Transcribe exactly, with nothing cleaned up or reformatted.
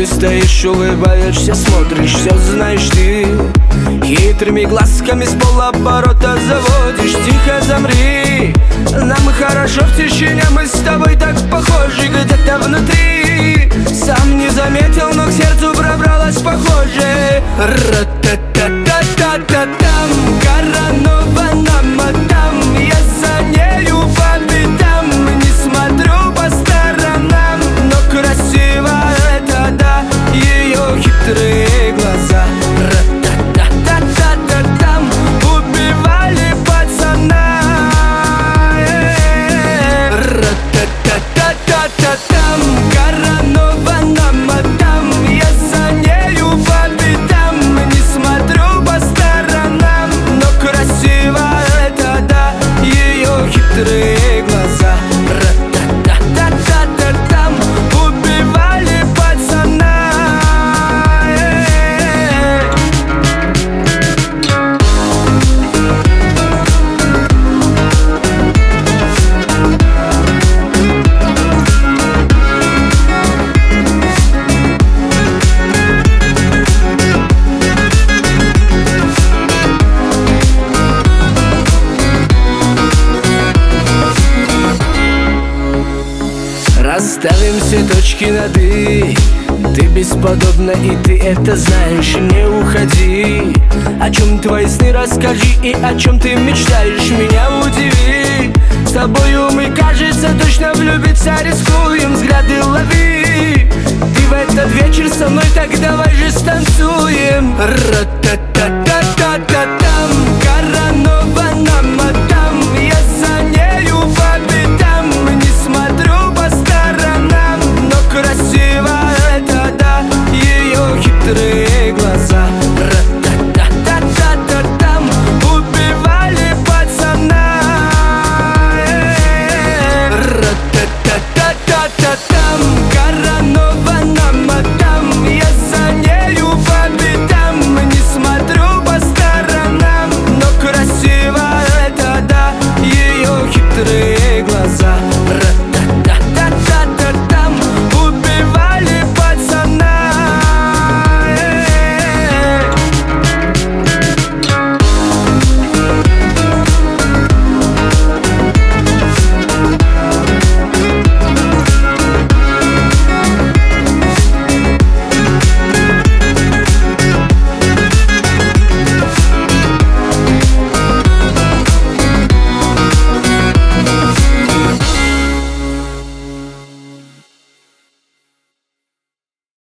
ты стоишь, улыбаешься, смотришь, все знаешь ты. Хитрыми глазками с полоборота заводишь. Тихо замри, нам хорошо в тишине, мы с тобой так похожи где-то внутри. Сам не заметил, но к сердцу пробралась похоже. Ра-та-та-та-та-та-там, коронована мадам, я за нею по пятам, не смотрю по сторонам, но красиво это да, ее хитрые глаза. Ра-та-та-та-та-та-там, убивали пацана. Ра-та-та-та-та-та-там, коронована мадам, я за нею по пятам, не смотрю по сторонам, но красиво это да, ее хитрые глаза. Ра-та-та-та-та-та-там, убивали пацана. Расставим все точки над «и». Ты бесподобна, и ты это знаешь. Не уходи. О чем твои сны расскажи, и о чем ты мечтаешь, меня удиви. С тобою мы, кажется, точно влюбиться рискуем. Взгляды лови. Ты в этот вечер со мной, так давай же станцуем. Ра-та-та-та-та-та-там, коронована мадам, я за нею по пятам, не смотрю по сторонам, но красиво это да, ее хитрые глаза.